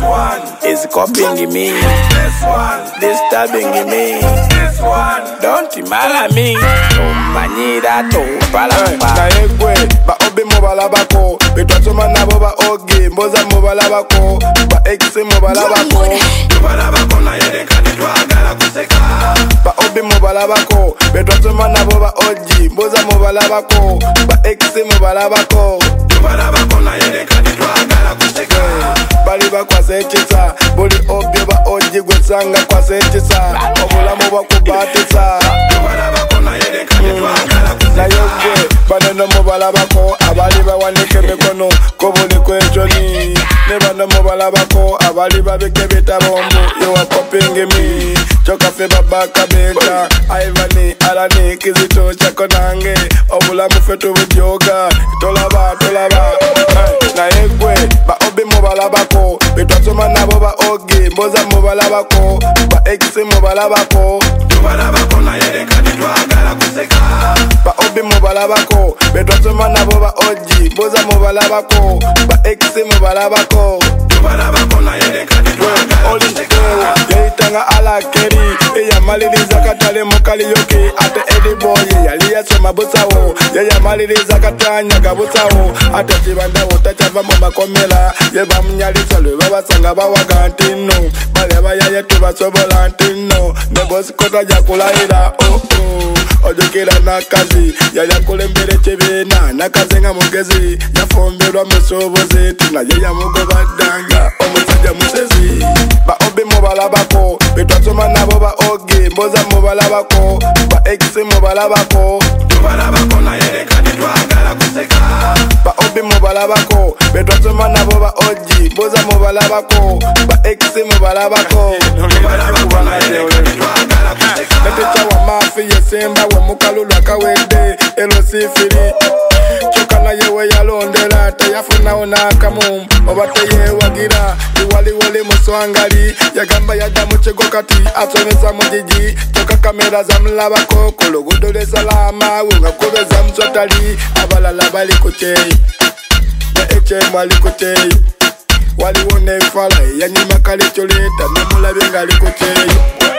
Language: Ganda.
one is copying me. This one disturbing me. This one Don't mala me. Tumanyira to palapa. Na egwe ba obi mobala bako. Betwatuma nabo ba ogi mboza mobala bako. Ba exe mobala bako. mobala bako na yede kani twagala kuseka. Ba obi mobala bako. Betwatuma nabo ba ogi mboza mobala bako. Ba exe mobala bako. mobala bako na yede kani twagala kuseka. Bali bakwasechisa buli obi ba ogi gwesanga kwasechisa. Obulamu bakubatisa. mobala bako na yede kani twagala kuseka. Na yegwe baneno mobala bako abali bawanike mikono kobuli kwejoni. Ne bano mobala bako abali babike bitabombo. You are copying me. Choka fe babaka beta. Ivani alani kizito chako nange. Obulamu fetu budyoga. Tolaba. Na yegwe ba obi mobala bako. Betwatuma nabo ba ogi mboza mobala bako. Ba exe mobala bako. mobala bako na yede kani twagala kuseka. Ba obi mobala bako. Betwatuma nabo ba ogi mboza mobala bako. Ba exe mobala bako. mobala bako na yede kani twagala kuseka. Yaitanga ala keri eya maliliza katale mukali yoke ate ediboye yali yasema busawo yaya maliliza katanya gabusawo ate kibanda utachava mu makomela ye bamnyalisa lwe babasanga bawaga ntino bale bayaye tubasobola ntino ne bosi kota jakulaira ojokera nakazi yali akulembere kibiina nakazi nga mugezi yafumbirwa musobozi tinaye yamugobaddanga omusajja musezi ba obi mobala bako betwatuma nabo ba ogi mboza mobala bako ba exe mobala bako. mobala bako na yede kani twagala kuseka. Ba obi mobala bako betwatuma nabo ba ogi mboza mobala bako ba exe mobala bako. mobala bako na yede kani twagala kuseka. Netecha wa mafi yesemba we mukalulu akawede elo sifiri. Choka na yewe yalondela tayafuna onakamu oba teyewagira iwali muswangali yagamba yadda mu kigo kati asomesa mu jiji choka kamera zamulabako ku luguudo lw'e Salama nga kubeza musotali abalala bali ku kyeyi ne HM ali ku kyeyi waliwo n'efala eyanyuma kale kyoleta nomulabye ng'ali ku kyeyi.